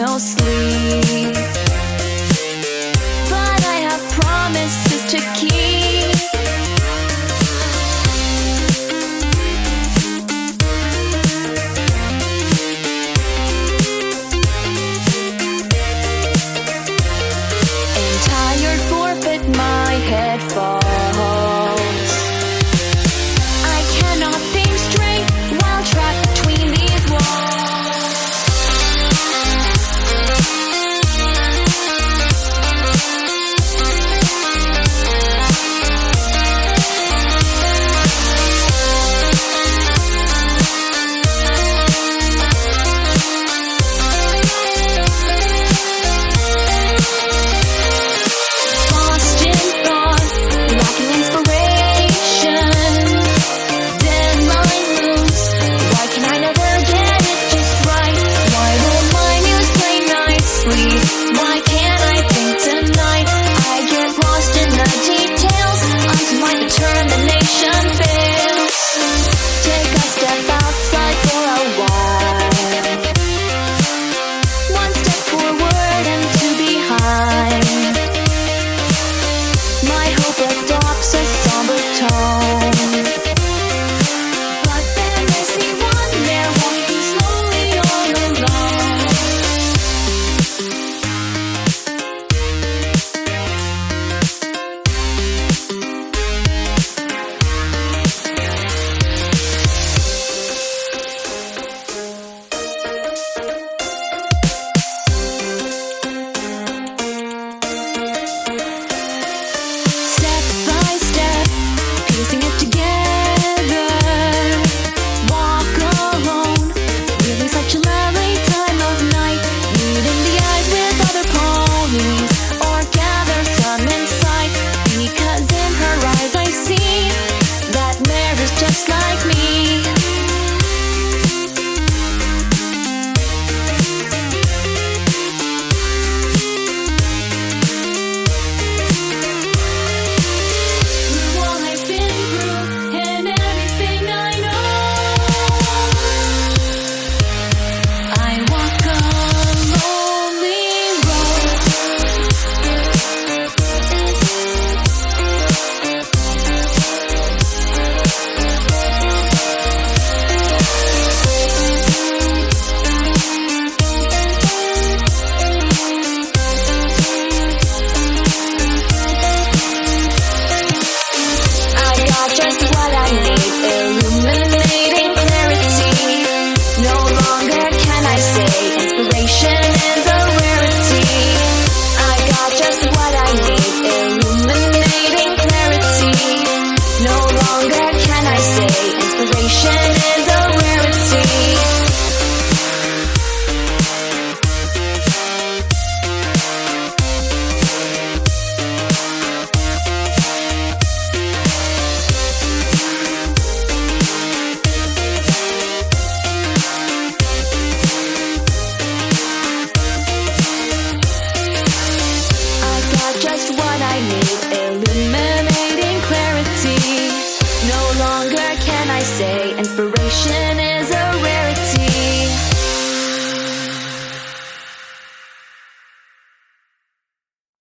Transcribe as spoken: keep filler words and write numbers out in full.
no sleep, but I have promises to keep. And tired, forfeit, my head falls. I cannot think straight while trapped between these walls. Lost in thought, lacking inspiration. Then my moves, why can I never get it just right? Why won't my muse play nicely? Why can't I think tonight? I get lost in the details until my determination fails. Take a step outside for a while. One step forward and two behind. My hope adopts a somber tone, but then I see one there walking slowly all alone. Step by step, piecing it together. Walk alone, really such a lovely time of night. Meeting the eyes with other ponies, or gather some insight. Because in her eyes I see that mare is just like me. Through all I've been through and everything I know, I walk a lonely road. I got just what I need, illuminating clarity. No longer can I say inspiration is a rarity. I got just what I need, illuminating clarity. No longer can I say inspiration is a rarity. I got just what I need, illuminating clarity. No longer can I say inspiration